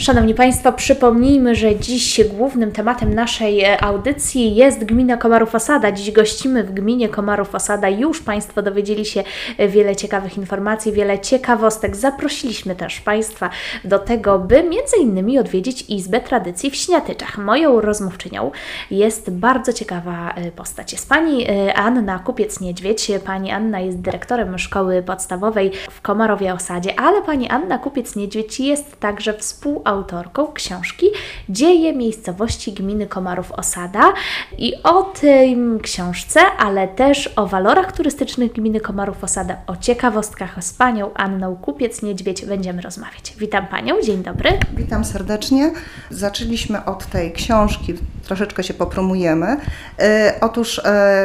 Szanowni Państwo, przypomnijmy, że dziś głównym tematem naszej audycji jest gmina Komarów-Osada. Dziś gościmy w gminie Komarów-Osada. Już Państwo dowiedzieli się wiele ciekawych informacji, wiele ciekawostek. Zaprosiliśmy też Państwa do tego, by między innymi odwiedzić Izbę Tradycji w Śniatyczach. Moją rozmówczynią jest bardzo ciekawa postać. Jest Pani Anna Kupiec-Niedźwiedź. Pani Anna jest dyrektorem szkoły podstawowej w Komarowie-Osadzie, ale Pani Anna Kupiec-Niedźwiedź jest także współautorką książki Dzieje miejscowości gminy Komarów-Osada i o tej książce, ale też o walorach turystycznych gminy Komarów-Osada, o ciekawostkach z Panią Anną Kupiec-Niedźwiedź będziemy rozmawiać. Witam Panią, dzień dobry. Witam serdecznie. Zaczęliśmy od tej książki, troszeczkę się popromujemy. Otóż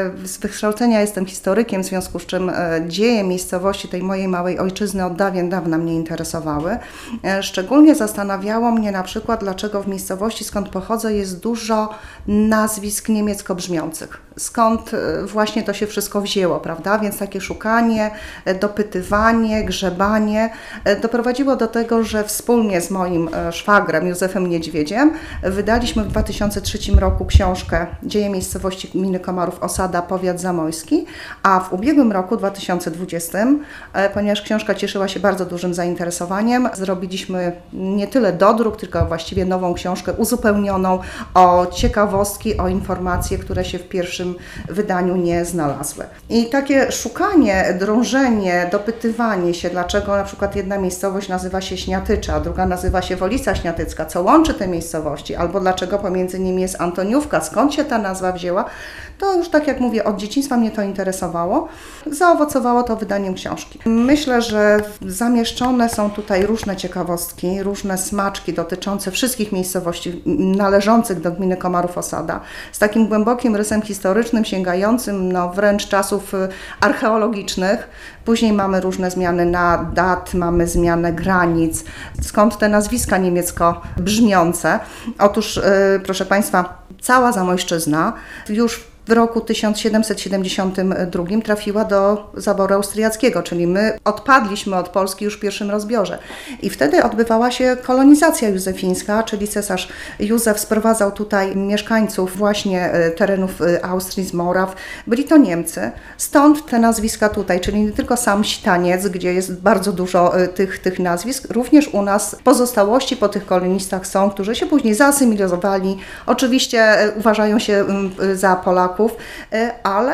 z wykształcenia jestem historykiem, w związku z czym dzieje miejscowości tej mojej małej ojczyzny od dawien dawna mnie interesowały. Szczególnie zastanawiało mnie na przykład, dlaczego w miejscowości, skąd pochodzę, jest dużo nazwisk niemiecko brzmiących. Skąd właśnie to się wszystko wzięło, prawda? Więc takie szukanie, dopytywanie, grzebanie doprowadziło do tego, że wspólnie z moim szwagrem Józefem Niedźwiedziem wydaliśmy w 2003 roku książkę Dzieje miejscowości gminy Komarów-Osada, powiat zamojski, a w ubiegłym roku, 2020, ponieważ książka cieszyła się bardzo dużym zainteresowaniem, zrobiliśmy nie tyle dodruk, tylko właściwie nową książkę uzupełnioną o ciekawostki, o informacje, które się w pierwszym wydaniu nie znalazły. I takie szukanie, drążenie, dopytywanie się, dlaczego na przykład jedna miejscowość nazywa się Śniatycze, a druga nazywa się Wolica Śniatycka, co łączy te miejscowości, albo dlaczego pomiędzy nimi jest Antoniówka, skąd się ta nazwa wzięła, to już tak jak mówię, od dzieciństwa mnie to interesowało. Zaowocowało to wydaniem książki. Myślę, że zamieszczone są tutaj różne ciekawostki, różne smaczki dotyczące wszystkich miejscowości należących do gminy Komarów-Osada, z takim głębokim rysem historycznym, sięgającym wręcz czasów archeologicznych. Później mamy różne zmiany dat, mamy zmianę granic, skąd te nazwiska niemiecko brzmiące. Otóż, proszę Państwa, cała Zamojszczyzna już w roku 1772 trafiła do zaboru austriackiego, czyli my odpadliśmy od Polski już w pierwszym rozbiorze. I wtedy odbywała się kolonizacja józefińska, czyli cesarz Józef sprowadzał tutaj mieszkańców właśnie terenów Austrii, z Moraw. Byli to Niemcy, stąd te nazwiska tutaj, czyli nie tylko sam Śtaniec, gdzie jest bardzo dużo tych nazwisk, również u nas pozostałości po tych kolonistach są, którzy się później zaasymilizowali, oczywiście uważają się za Polaków, ale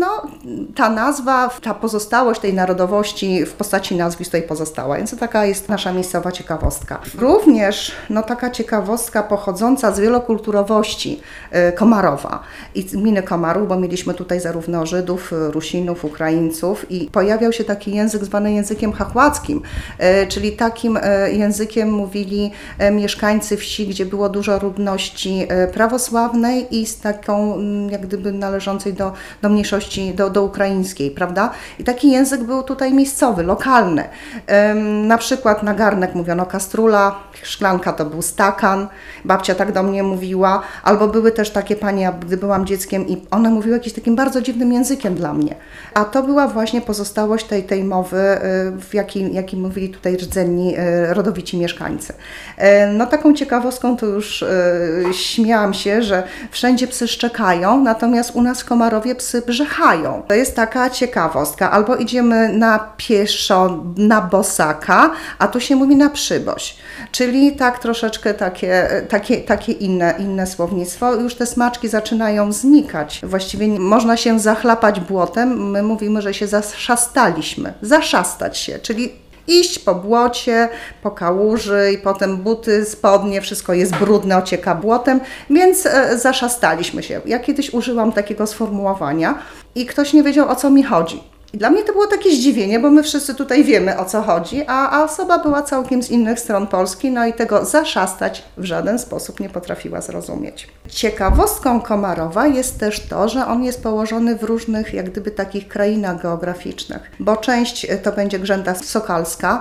ta nazwa, ta pozostałość tej narodowości w postaci nazwisk tutaj pozostała, więc taka jest nasza miejscowa ciekawostka. Również taka ciekawostka pochodząca z wielokulturowości Komarowa i gminy Komarów, bo mieliśmy tutaj zarówno Żydów, Rusinów, Ukraińców i pojawiał się taki język zwany językiem chachłackim, czyli takim językiem mówili mieszkańcy wsi, gdzie było dużo ludności prawosławnej i z taką jak gdyby należącej do mniejszości, do ukraińskiej, prawda? I taki język był tutaj miejscowy, lokalny. Na przykład na garnek mówiono kastrula, szklanka to był stakan, babcia tak do mnie mówiła, albo były też takie panie, gdy byłam dzieckiem i one mówiły jakimś takim bardzo dziwnym językiem dla mnie. A to była właśnie pozostałość tej mowy, w jakiej mówili tutaj rdzenni, rodowici mieszkańcy. Taką ciekawostką to już śmiałam się, że wszędzie psy szczekają, natomiast u nas w Komarowie psy brzechają. To jest taka ciekawostka. Albo idziemy na pieszo, na bosaka, a tu się mówi na przyboś. Czyli tak troszeczkę takie inne słownictwo. Już te smaczki zaczynają znikać. Właściwie można się zachlapać błotem. My mówimy, że się zaszastaliśmy. Zaszastać się, czyli iść po błocie, po kałuży i potem buty, spodnie, wszystko jest brudne, ocieka błotem, więc zaszastaliśmy się. Ja kiedyś użyłam takiego sformułowania i ktoś nie wiedział, o co mi chodzi. I dla mnie to było takie zdziwienie, bo my wszyscy tutaj wiemy, o co chodzi, a osoba była całkiem z innych stron Polski, i tego zaszastać w żaden sposób nie potrafiła zrozumieć. Ciekawostką Komarowa jest też to, że on jest położony w różnych jak gdyby takich krainach geograficznych, bo część to będzie Grzęta Sokalska,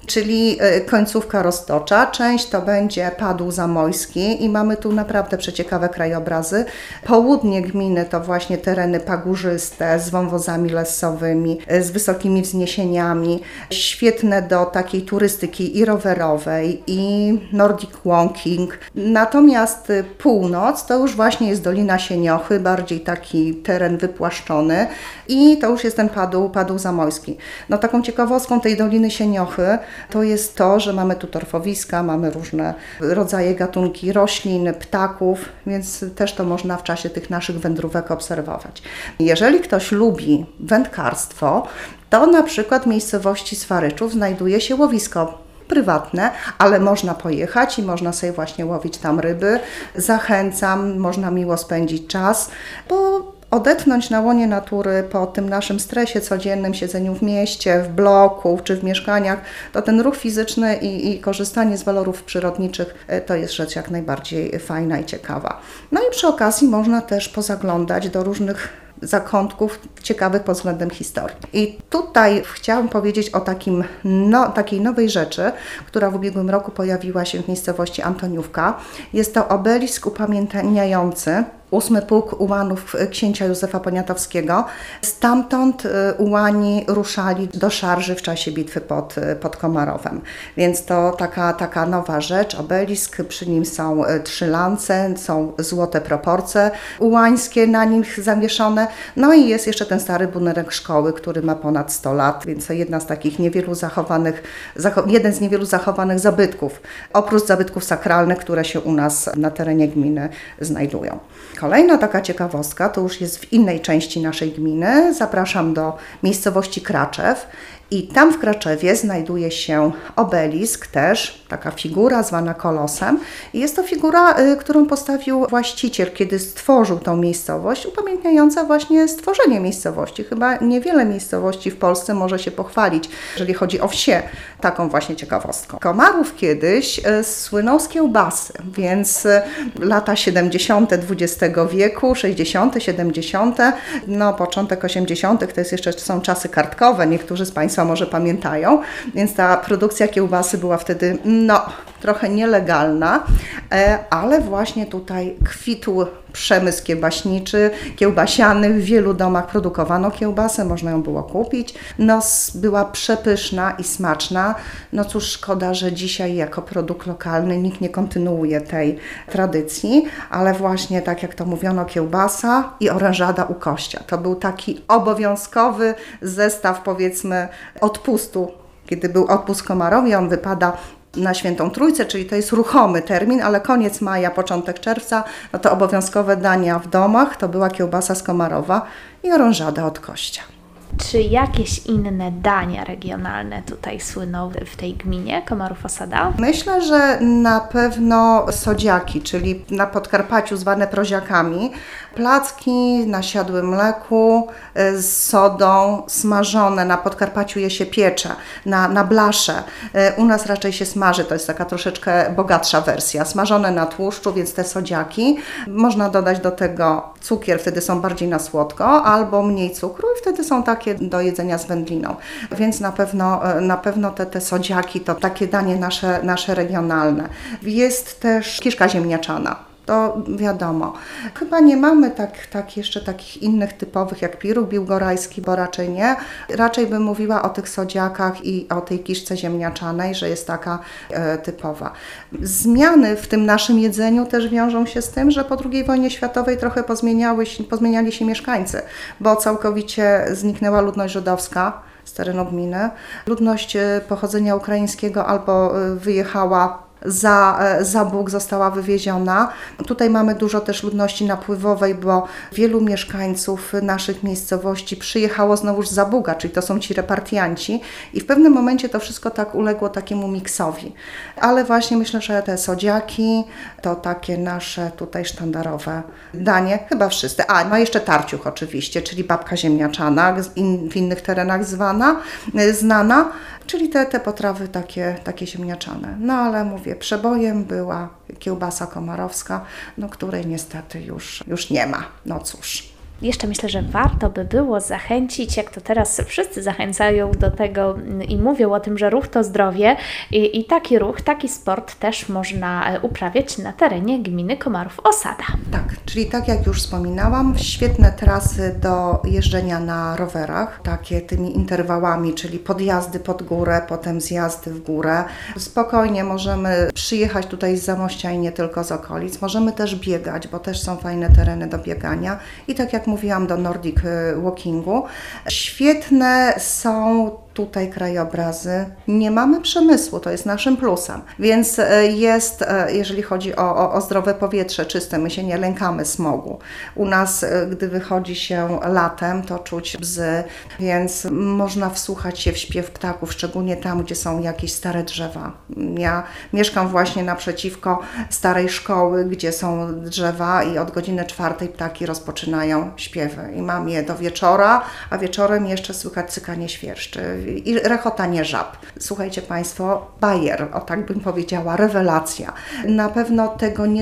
czyli końcówka roztocza. Część to będzie Padł Zamojski i mamy tu naprawdę przeciekawe krajobrazy. Południe gminy to właśnie tereny pagórzyste z wąwozami lesowymi, z wysokimi wzniesieniami, świetne do takiej turystyki i rowerowej, i Nordic Walking. Natomiast północ to już właśnie jest Dolina Sieniochy, bardziej taki teren wypłaszczony i to już jest ten Padł Zamojski. No taką ciekawostką tej Doliny Sieniochy to jest to, że mamy tu torfowiska, mamy różne rodzaje gatunki roślin, ptaków, więc też to można w czasie tych naszych wędrówek obserwować. Jeżeli ktoś lubi wędkarstwo, to na przykład w miejscowości Swaryczów znajduje się łowisko prywatne, ale można pojechać i można sobie właśnie łowić tam ryby. Zachęcam, można miło spędzić czas, bo odetchnąć na łonie natury po tym naszym stresie codziennym, siedzeniu w mieście, w bloku czy w mieszkaniach, to ten ruch fizyczny i korzystanie z walorów przyrodniczych to jest rzecz jak najbardziej fajna i ciekawa. No i przy okazji można też pozaglądać do różnych zakątków ciekawych pod względem historii. I tutaj chciałam powiedzieć o takiej nowej rzeczy, która w ubiegłym roku pojawiła się w miejscowości Antoniówka. Jest to obelisk upamiętniający 8 Pułk Ułanów księcia Józefa Poniatowskiego. Stamtąd ułani ruszali do szarży w czasie bitwy pod Komarowem. Więc to taka nowa rzecz, obelisk, przy nim są 3 lance, są złote proporcje ułańskie na nich zawieszone. No i jest jeszcze ten stary budynek szkoły, który ma ponad 100 lat, więc to jedna z takich jeden z niewielu zachowanych zabytków, oprócz zabytków sakralnych, które się u nas na terenie gminy znajdują. Kolejna taka ciekawostka, to już jest w innej części naszej gminy. Zapraszam do miejscowości Kraczew i tam w Kraczewie znajduje się obelisk też, taka figura zwana kolosem. I jest to figura, którą postawił właściciel, kiedy stworzył tą miejscowość, upamiętniająca właśnie stworzenie miejscowości. Chyba niewiele miejscowości w Polsce może się pochwalić, jeżeli chodzi o wsie, taką właśnie ciekawostką. Komarów kiedyś słynął z kiełbasy, więc lata 70. XX wieku, 60., 70., no początek 80. to jest jeszcze są czasy kartkowe, niektórzy z Państwa może pamiętają, więc ta produkcja kiełbasy była wtedy trochę nielegalna, ale właśnie tutaj kwitł przemysł kiełbaśniczy, kiełbasiany, w wielu domach produkowano kiełbasę, można ją było kupić. Była przepyszna i smaczna. No cóż, szkoda, że dzisiaj jako produkt lokalny nikt nie kontynuuje tej tradycji, ale właśnie tak jak to mówiono, kiełbasa i orężada u kościa. To był taki obowiązkowy zestaw, powiedzmy, odpustu. Kiedy był odpust w Komarowie, on wypada na Świętą Trójcę, czyli to jest ruchomy termin, ale koniec maja, początek czerwca, no to obowiązkowe dania w domach to była kiełbasa z Komarowa i orężada od kościa. Czy jakieś inne dania regionalne tutaj słyną w tej gminie Komarów Osada? Myślę, że na pewno sodziaki, czyli na Podkarpaciu zwane proziakami, placki na siadłym mleku z sodą, smażone, na Podkarpaciu je się piecze, na blasze. U nas raczej się smaży, to jest taka troszeczkę bogatsza wersja, smażone na tłuszczu, więc te sodziaki. Można dodać do tego cukier, wtedy są bardziej na słodko, albo mniej cukru i wtedy są takie do jedzenia z wędliną. Więc na pewno te sodziaki to takie danie nasze regionalne. Jest też kiszka ziemniaczana. To wiadomo. Chyba nie mamy jeszcze takich innych typowych jak piruk biłgorajski, bo raczej nie. Raczej bym mówiła o tych sodziakach i o tej kiszce ziemniaczanej, że jest taka typowa. Zmiany w tym naszym jedzeniu też wiążą się z tym, że po II wojnie światowej trochę pozmieniali się mieszkańcy, bo całkowicie zniknęła ludność żydowska z terenu gminy. Ludność pochodzenia ukraińskiego albo wyjechała za Bóg, została wywieziona. Tutaj mamy dużo też ludności napływowej, bo wielu mieszkańców naszych miejscowości przyjechało znowuż za Buga, czyli to są ci repartianci i w pewnym momencie to wszystko tak uległo takiemu miksowi. Ale właśnie myślę, że te sodziaki to takie nasze tutaj sztandarowe danie, chyba wszyscy. No jeszcze tarciuch oczywiście, czyli babka ziemniaczana, w innych terenach znana, czyli te potrawy takie ziemniaczane. No ale mówię, przebojem była kiełbasa komarowska, której niestety już nie ma. No cóż. Jeszcze myślę, że warto by było zachęcić, jak to teraz wszyscy zachęcają do tego i mówią o tym, że ruch to zdrowie i taki ruch, taki sport też można uprawiać na terenie gminy Komarów-Osada. Tak, czyli tak jak już wspominałam, świetne trasy do jeżdżenia na rowerach, takie tymi interwałami, czyli podjazdy pod górę, potem zjazdy w górę. Spokojnie możemy przyjechać tutaj z Zamościa i nie tylko z okolic. Możemy też biegać, bo też są fajne tereny do biegania i tak jak mówiłam, do Nordic Walkingu. Świetne są tutaj krajobrazy. Nie mamy przemysłu, to jest naszym plusem. Więc jest, jeżeli chodzi o zdrowe powietrze czyste, my się nie lękamy smogu. U nas, gdy wychodzi się latem, to czuć bzy, więc można wsłuchać się w śpiew ptaków, szczególnie tam, gdzie są jakieś stare drzewa. Ja mieszkam właśnie naprzeciwko starej szkoły, gdzie są drzewa i od godziny 4 ptaki rozpoczynają śpiewy. I mam je do wieczora, a wieczorem jeszcze słychać cykanie świerszczy i rechotanie żab. Słuchajcie Państwo, bajer, o tak bym powiedziała, rewelacja. Na pewno tego nie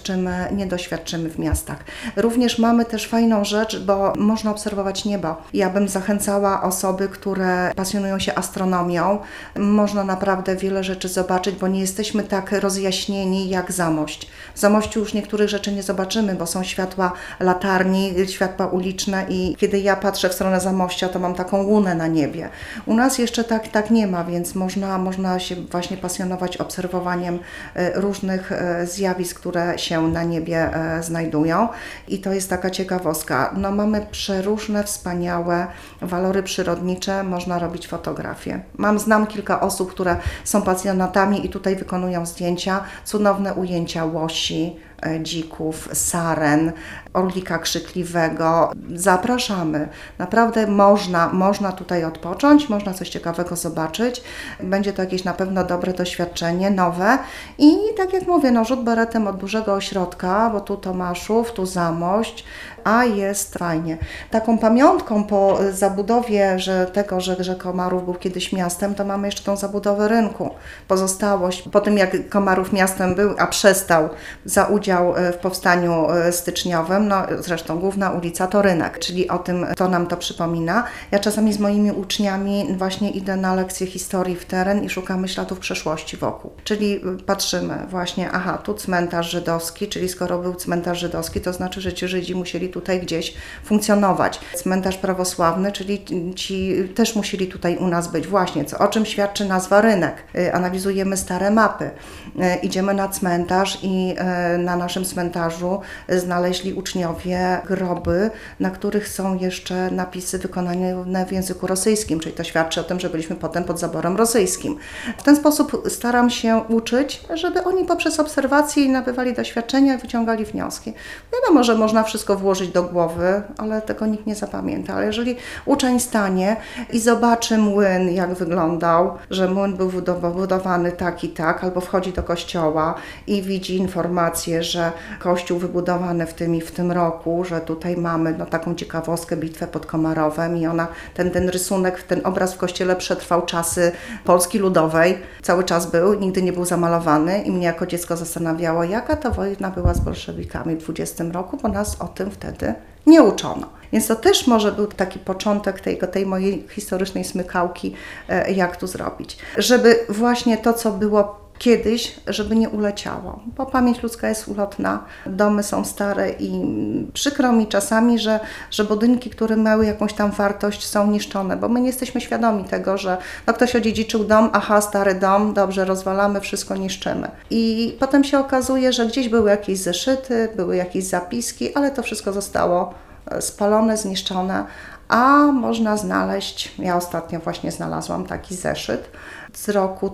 doświadczymy w miastach. Również mamy też fajną rzecz, bo można obserwować niebo. Ja bym zachęcała osoby, które pasjonują się astronomią. Można naprawdę wiele rzeczy zobaczyć, bo nie jesteśmy tak rozjaśnieni jak Zamość. W Zamościu już niektórych rzeczy nie zobaczymy, bo są światła latarni, światła uliczne i kiedy ja patrzę w stronę Zamościa, to mam taką łunę na niebie. U nas jeszcze tak nie ma, więc można się właśnie pasjonować obserwowaniem różnych zjawisk, które się na niebie znajdują i to jest taka ciekawostka. No, mamy przeróżne, wspaniałe walory przyrodnicze, można robić fotografie. Znam kilka osób, które są pasjonatami i tutaj wykonują zdjęcia, cudowne ujęcia łosi, dzików, saren, orlika krzykliwego. Zapraszamy. Naprawdę można tutaj odpocząć, można coś ciekawego zobaczyć. Będzie to jakieś na pewno dobre doświadczenie, nowe i tak jak mówię, no rzut beretem od dużego ośrodka, bo tu Tomaszów, tu Zamość, a jest fajnie. Taką pamiątką po zabudowie, że Komarów był kiedyś miastem, to mamy jeszcze tą zabudowę rynku. Pozostałość po tym, jak Komarów miastem był, a przestał za udział w powstaniu styczniowym, no zresztą główna ulica to rynek, czyli o tym to nam to przypomina. Ja czasami z moimi uczniami właśnie idę na lekcje historii w teren i szukamy śladów przeszłości wokół. Czyli patrzymy właśnie, aha, tu cmentarz żydowski, czyli skoro był cmentarz żydowski, to znaczy, że ci Żydzi musieli tutaj gdzieś funkcjonować. Cmentarz prawosławny, czyli ci też musieli tutaj u nas być. Właśnie, o czym świadczy nazwa rynek. Analizujemy stare mapy. Idziemy na cmentarz i na naszym cmentarzu znaleźli uczniowie groby, na których są jeszcze napisy wykonane w języku rosyjskim, czyli to świadczy o tym, że byliśmy potem pod zaborem rosyjskim. W ten sposób staram się uczyć, żeby oni poprzez obserwacje nabywali doświadczenia i wyciągali wnioski. Wiadomo, że można wszystko włożyć do głowy, ale tego nikt nie zapamięta. Ale jeżeli uczeń stanie i zobaczy młyn, jak wyglądał, że młyn był budowany tak i tak, albo wchodzi do kościoła i widzi informację, że kościół wybudowany w tym roku, że tutaj mamy taką ciekawostkę, bitwę pod Komarowem i ten rysunek, ten obraz w kościele przetrwał czasy Polski Ludowej, cały czas był, nigdy nie był zamalowany i mnie jako dziecko zastanawiało, jaka to wojna była z bolszewikami w 20 roku, bo nas o tym wtedy nie uczono. Więc to też może był taki początek tej mojej historycznej smykałki, jak tu zrobić. Żeby właśnie to, co było kiedyś, żeby nie uleciało, bo pamięć ludzka jest ulotna, domy są stare i przykro mi czasami, że budynki, które miały jakąś tam wartość, są niszczone, bo my nie jesteśmy świadomi tego, że ktoś odziedziczył dom, aha, stary dom, dobrze, rozwalamy, wszystko niszczymy. I potem się okazuje, że gdzieś były jakieś zeszyty, były jakieś zapiski, ale to wszystko zostało spalone, zniszczone, a można znaleźć, ja ostatnio właśnie znalazłam taki zeszyt z roku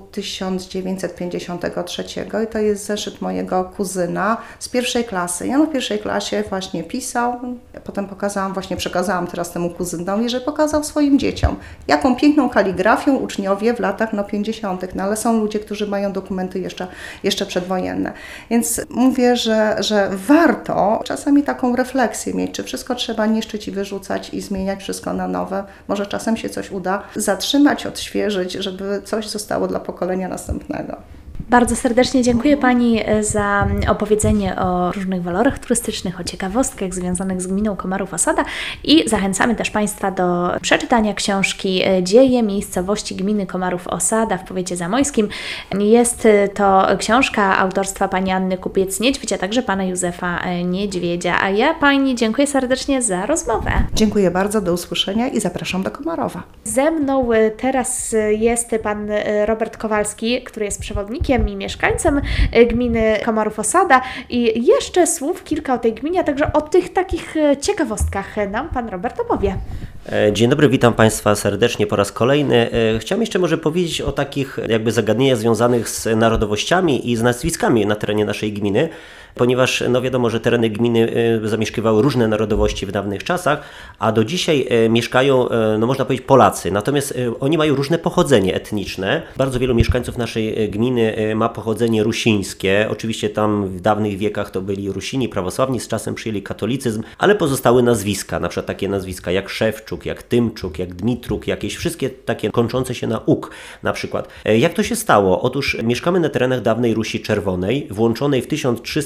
1953 i to jest zeszyt mojego kuzyna z pierwszej klasy. I on w pierwszej klasie właśnie pisał, potem przekazałam teraz temu kuzynowi, że pokazał swoim dzieciom, jaką piękną kaligrafią uczniowie w latach 50. Ale są ludzie, którzy mają dokumenty jeszcze przedwojenne. Więc mówię, że warto czasami taką refleksję mieć, czy wszystko trzeba niszczyć i wyrzucać i zmieniać wszystko na nowe. Może czasem się coś uda zatrzymać, odświeżyć, żeby coś zostało dla pokolenia następnego. Bardzo serdecznie dziękuję Pani za opowiedzenie o różnych walorach turystycznych, o ciekawostkach związanych z gminą Komárów-Osada i zachęcamy też Państwa do przeczytania książki Dzieje miejscowości gminy Komárów-Osada w powiecie zamojskim. Jest to książka autorstwa Pani Anny Kupiec-Niedźwiedź, a także Pana Józefa Niedźwiedzia. A ja Pani dziękuję serdecznie za rozmowę. Dziękuję bardzo, do usłyszenia i zapraszam do Komarowa. Ze mną teraz jest Pan Robert Kowalski, który jest przewodnikiem i mieszkańcem gminy Komárów-Osada i jeszcze słów kilka o tej gminie, a także o tych takich ciekawostkach nam Pan Robert opowie. Dzień dobry, witam Państwa serdecznie po raz kolejny. Chciałem jeszcze może powiedzieć o takich jakby zagadnieniach związanych z narodowościami i z nazwiskami na terenie naszej gminy, ponieważ no wiadomo, że tereny gminy zamieszkiwały różne narodowości w dawnych czasach, a do dzisiaj mieszkają, no można powiedzieć, Polacy. Natomiast oni mają różne pochodzenie etniczne. Bardzo wielu mieszkańców naszej gminy ma pochodzenie rusińskie. Oczywiście tam w dawnych wiekach to byli Rusini, prawosławni, z czasem przyjęli katolicyzm, ale pozostały nazwiska, na przykład takie nazwiska jak Szewczuk, jak Tymczuk, jak Dmitruk, jakieś wszystkie takie kończące się na uk na przykład. Jak to się stało? Otóż mieszkamy na terenach dawnej Rusi Czerwonej, włączonej w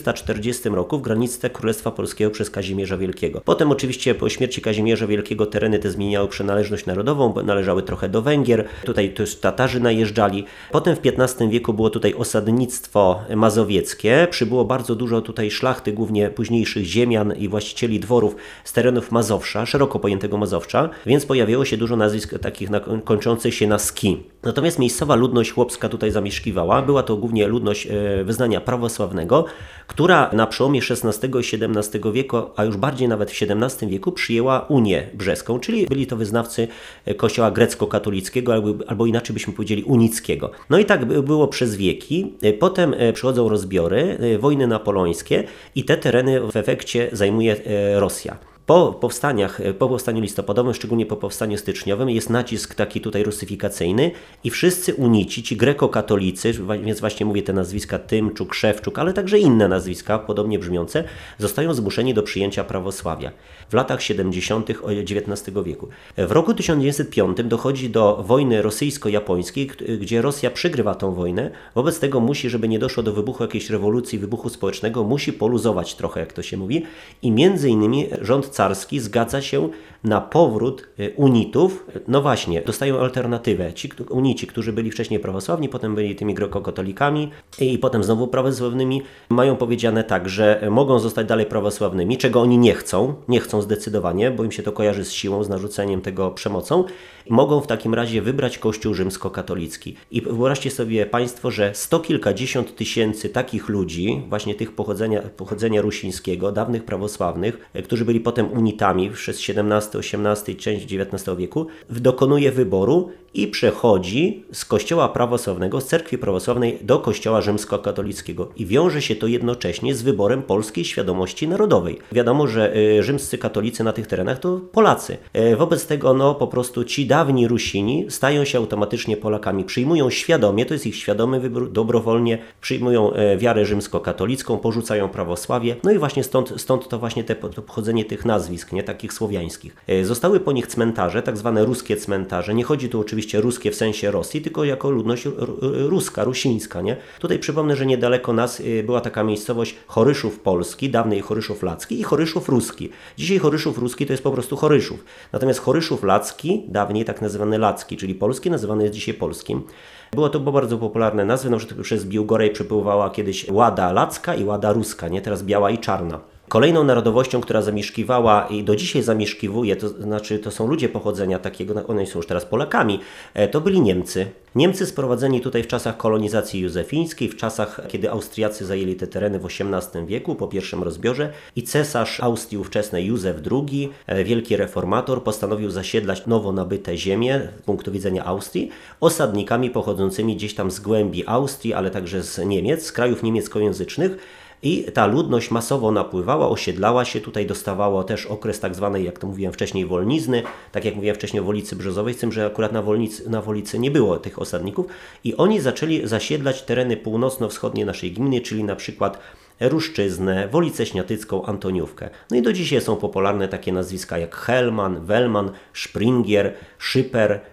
1340 roku w granice Królestwa Polskiego przez Kazimierza Wielkiego. Potem oczywiście po śmierci Kazimierza Wielkiego tereny te zmieniały przynależność narodową, bo należały trochę do Węgier, tutaj też Tatarzy najeżdżali. Potem w XV wieku było tutaj osadnictwo mazowieckie, przybyło bardzo dużo tutaj szlachty, głównie późniejszych ziemian i właścicieli dworów z terenów Mazowsza, szeroko pojętego Mazowsza, więc pojawiło się dużo nazwisk takich kończących się na ski. Natomiast miejscowa ludność chłopska tutaj zamieszkiwała. Była to głównie ludność wyznania prawosławnego, która na przełomie XVI i XVII wieku, a już bardziej nawet w XVII wieku przyjęła Unię Brzeską, czyli byli to wyznawcy kościoła grecko-katolickiego, albo inaczej byśmy powiedzieli unickiego. No i tak było przez wieki. Potem przychodzą rozbiory, wojny napoleońskie i te tereny w efekcie zajmuje Rosja. Po powstaniu listopadowym, szczególnie po powstaniu styczniowym, jest nacisk taki tutaj rusyfikacyjny i wszyscy unici, ci grekokatolicy, więc właśnie mówię te nazwiska Tymczuk, Szewczuk, ale także inne nazwiska, podobnie brzmiące, zostają zmuszeni do przyjęcia prawosławia w latach 70. XIX wieku. W roku 1905 dochodzi do wojny rosyjsko-japońskiej, gdzie Rosja przegrywa tą wojnę, wobec tego musi, żeby nie doszło do wybuchu jakiejś rewolucji, wybuchu społecznego, musi poluzować trochę, jak to się mówi, i między innymi rząd carski zgadza się na powrót unitów. No właśnie, dostają alternatywę. Ci unici, którzy byli wcześniej prawosławni, potem byli tymi grekokatolikami i potem znowu prawosławnymi, mają powiedziane tak, że mogą zostać dalej prawosławnymi, czego oni nie chcą zdecydowanie, bo im się to kojarzy z siłą, z narzuceniem tego przemocą. Mogą w takim razie wybrać Kościół rzymskokatolicki. I wyobraźcie sobie Państwo, że 100 kilkadziesiąt tysięcy takich ludzi, właśnie tych pochodzenia rusińskiego, dawnych prawosławnych, którzy byli potem unitami przez XVII, XVIII i część XIX wieku, dokonuje wyboru i przechodzi z kościoła prawosławnego, z cerkwi prawosławnej do kościoła rzymskokatolickiego. I wiąże się to jednocześnie z wyborem polskiej świadomości narodowej. Wiadomo, że rzymscy katolicy na tych terenach to Polacy. Wobec tego no po prostu ci dawni Rusini stają się automatycznie Polakami. Przyjmują świadomie, to jest ich świadomy wybór, dobrowolnie przyjmują wiarę rzymskokatolicką, porzucają prawosławie. No i właśnie stąd to właśnie to pochodzenie tych nazwisk, nie takich słowiańskich. Zostały po nich cmentarze, tak zwane ruskie cmentarze. Nie chodzi tu oczywiście ruskie w sensie Rosji, tylko jako ludność ruska, rusińska, nie? Tutaj przypomnę, że niedaleko nas była taka miejscowość Choryszów Polski, dawniej Choryszów Lacki i Choryszów Ruski. Dzisiaj Choryszów Ruski to jest po prostu Choryszów. Natomiast Choryszów Lacki, dawniej tak nazywany Lacki, czyli polski, nazywany jest dzisiaj polskim. Było to bardzo popularne nazwy, na przykład przez Biłgoraj przepływała kiedyś Łada Lacka i Łada Ruska, nie? Teraz biała i czarna. Kolejną narodowością, która zamieszkiwała i do dzisiaj zamieszkiwuje, to znaczy to są ludzie pochodzenia takiego, one są już teraz Polakami, to byli Niemcy. Niemcy sprowadzeni tutaj w czasach kolonizacji józefińskiej, w czasach, kiedy Austriacy zajęli te tereny w XVIII wieku po pierwszym rozbiorze i cesarz Austrii ówczesnej Józef II, wielki reformator, postanowił zasiedlać nowo nabyte ziemie z punktu widzenia Austrii osadnikami pochodzącymi gdzieś tam z głębi Austrii, ale także z Niemiec, z krajów niemieckojęzycznych. I ta ludność masowo napływała, osiedlała się, tutaj dostawała też okres tak zwanej, jak to mówiłem wcześniej, wolnizny, tak jak mówiłem wcześniej o Wolicy Brzozowej, z tym, że akurat na Wolicy nie było tych osadników i oni zaczęli zasiedlać tereny północno-wschodnie naszej gminy, czyli na przykład Ruszczyznę, Wolicę Śniatycką, Antoniówkę. No i do dzisiaj są popularne takie nazwiska jak Hellman, Wellman, Springer, Szyper,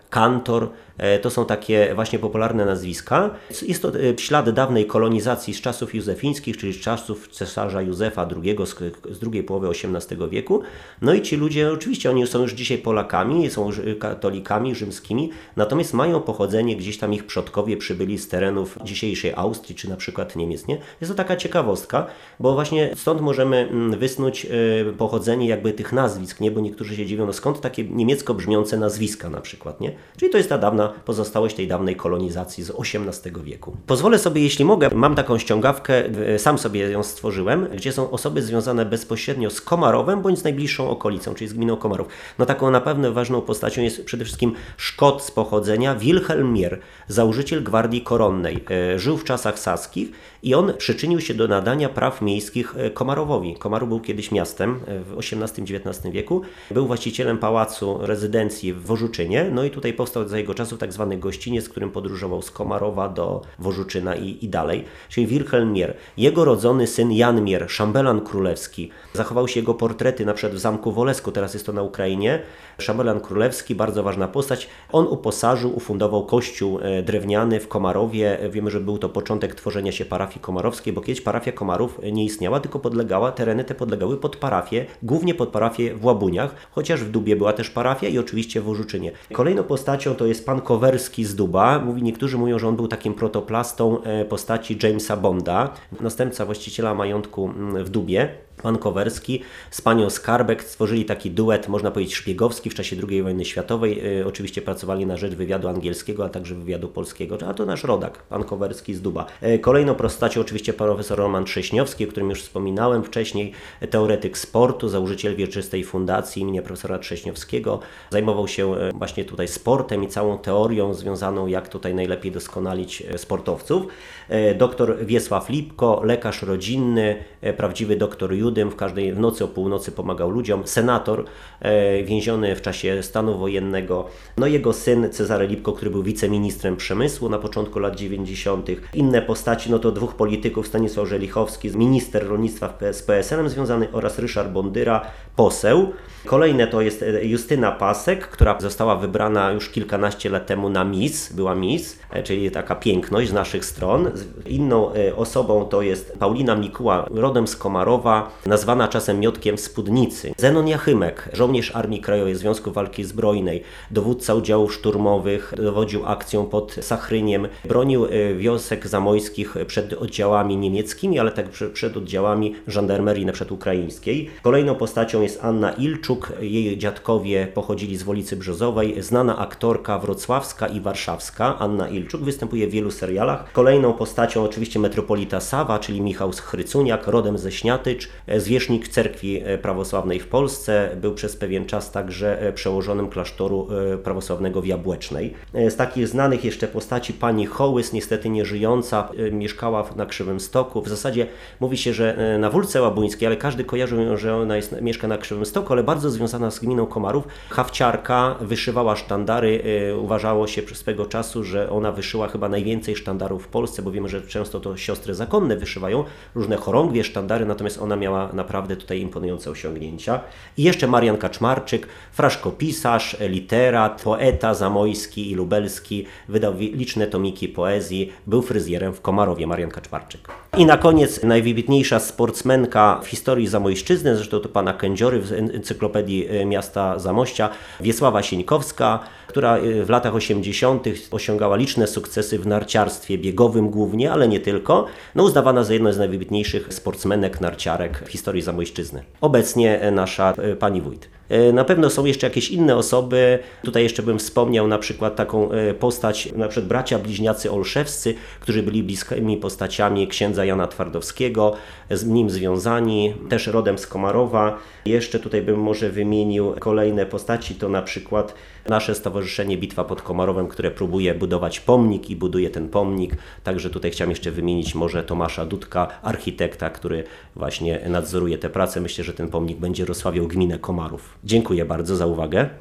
Kantor. To są takie właśnie popularne nazwiska. Jest to ślad dawnej kolonizacji z czasów józefińskich, czyli z czasów cesarza Józefa II z drugiej połowy XVIII wieku. No i ci ludzie, oczywiście oni są już dzisiaj Polakami, są katolikami rzymskimi, natomiast mają pochodzenie, gdzieś tam ich przodkowie przybyli z terenów dzisiejszej Austrii, czy na przykład Niemiec, nie? Jest to taka ciekawostka, bo właśnie stąd możemy wysnuć pochodzenie jakby tych nazwisk, nie? Bo niektórzy się dziwią, no skąd takie niemiecko brzmiące nazwiska na przykład, nie? Czyli to jest ta dawna pozostałość tej dawnej kolonizacji z XVIII wieku. Pozwolę sobie, jeśli mogę, mam taką ściągawkę, sam sobie ją stworzyłem, gdzie są osoby związane bezpośrednio z Komarowem bądź z najbliższą okolicą, czyli z gminą Komarów. No taką na pewno ważną postacią jest przede wszystkim Szkot z pochodzenia, Wilhelm Mier, założyciel Gwardii Koronnej. Żył w czasach saskich i on przyczynił się do nadania praw miejskich Komarowowi. Komarów był kiedyś miastem w XVIII-XIX wieku. Był właścicielem pałacu rezydencji w Wożuczynie, no i tutaj powstał za jego czasów tak zwany gościniec, którym podróżował z Komarowa do Wożuczyna i dalej, czyli Wilhelm Mier. Jego rodzony syn Jan Mier, szambelan królewski. Zachował się jego portrety na przykład w Zamku w Olesku, teraz jest to na Ukrainie. Szambelan królewski, bardzo ważna postać. On uposażył, ufundował kościół drewniany w Komarowie. Wiemy, że był to początek tworzenia się parafii komarowskiej, bo kiedyś parafia Komarów nie istniała, tylko tereny te podlegały pod parafię, głównie pod parafię w Łabuniach, chociaż w Dubie była też parafia i oczywiście w Wożuczynie. Kolejną postacią to jest pan Kowerski z Duba. Niektórzy mówią, że on był takim protoplastą postaci Jamesa Bonda, następca właściciela majątku w Dubie. Pan Kowerski z panią Skarbek stworzyli taki duet, można powiedzieć, szpiegowski w czasie II wojny światowej. Oczywiście pracowali na rzecz wywiadu angielskiego, a także wywiadu polskiego. A to nasz rodak, pan Kowerski z Duba. Kolejną postacią oczywiście profesor Roman Trześniowski, o którym już wspominałem wcześniej, teoretyk sportu, założyciel wieczystej fundacji imienia profesora Trześniowskiego. Zajmował się właśnie tutaj sportem i całą teorią związaną, jak tutaj najlepiej doskonalić sportowców. Doktor Wiesław Lipko, lekarz rodzinny, prawdziwy doktor Judym, w każdej nocy o północy pomagał ludziom. Senator więziony w czasie stanu wojennego. No jego syn Cezary Lipko, który był wiceministrem przemysłu na początku lat 90. Inne postaci, no to dwóch polityków, Stanisław Żelichowski, minister rolnictwa z PSL-em związany, oraz Ryszard Bondyra, poseł. Kolejne to jest Justyna Pasek, która została wybrana już kilkanaście lat temu na Miss, była Miss, czyli taka piękność z naszych stron. Inną osobą to jest Paulina Mikuła, rodem z Komarowa, nazwana czasem Miotkiem Spódnicy. Zenon Jachymek, żołnierz Armii Krajowej Związku Walki Zbrojnej, dowódca oddziałów szturmowych, dowodził akcją pod Sachryniem, bronił wiosek zamojskich przed oddziałami niemieckimi, ale także przed oddziałami żandarmerii np. ukraińskiej. Kolejną postacią jest Anna Ilczuk, jej dziadkowie pochodzili z Wolicy Brzozowej, znana aktorka wrocławska i warszawska, Anna Ilczuk, występuje w wielu serialach. Kolejną postacią oczywiście metropolita Sawa, czyli Michał Schrycuniak, rodem ze Śniatycz, zwierzchnik cerkwi prawosławnej w Polsce, był przez pewien czas także przełożonym klasztoru prawosławnego w Jabłecznej. Z takich znanych jeszcze postaci pani Hołys, niestety nieżyjąca, mieszkała na Krzywym Stoku. W zasadzie mówi się, że na Wólce Łabuńskiej, ale każdy kojarzył ją, że ona mieszka na Krzywym Stoku, ale bardzo związana z gminą Komarów. Hawciarka, wyszywała sztandary. Uważało się swego czasu, że ona wyszyła chyba najwięcej sztandarów w Polsce, bo wiemy, że często to siostry zakonne wyszywają różne chorągwie, sztandary, natomiast ona miała naprawdę tutaj imponujące osiągnięcia. I jeszcze Marian Kaczmarczyk, fraszkopisarz, literat, poeta zamojski i lubelski, wydał liczne tomiki poezji, był fryzjerem w Komarowie, Marian Kaczmarczyk. I na koniec najwybitniejsza sportsmenka w historii Zamojszczyzny, zresztą to pana Kędziory w encyklopedii miasta Zamościa, Wiesława Sieńkowska, która w latach 80. osiągała liczne sukcesy w narciarstwie biegowym głównie, ale nie tylko. No, uznawana za jedną z najwybitniejszych sportsmenek, narciarek w historii Zamojszczyzny. Obecnie nasza pani wójt. Na pewno są jeszcze jakieś inne osoby. Tutaj jeszcze bym wspomniał na przykład taką postać, na przykład bracia bliźniacy Olszewscy, którzy byli bliskimi postaciami księdza Jana Twardowskiego, z nim związani, też rodem z Komarowa. Jeszcze tutaj bym może wymienił kolejne postaci, to na przykład nasze Stowarzyszenie Bitwa pod Komarowem, które próbuje budować pomnik i buduje ten pomnik. Także tutaj chciałem jeszcze wymienić może Tomasza Dudka, architekta, który właśnie nadzoruje te prace. Myślę, że ten pomnik będzie rozsławiał gminę Komarów. Dziękuję bardzo za uwagę.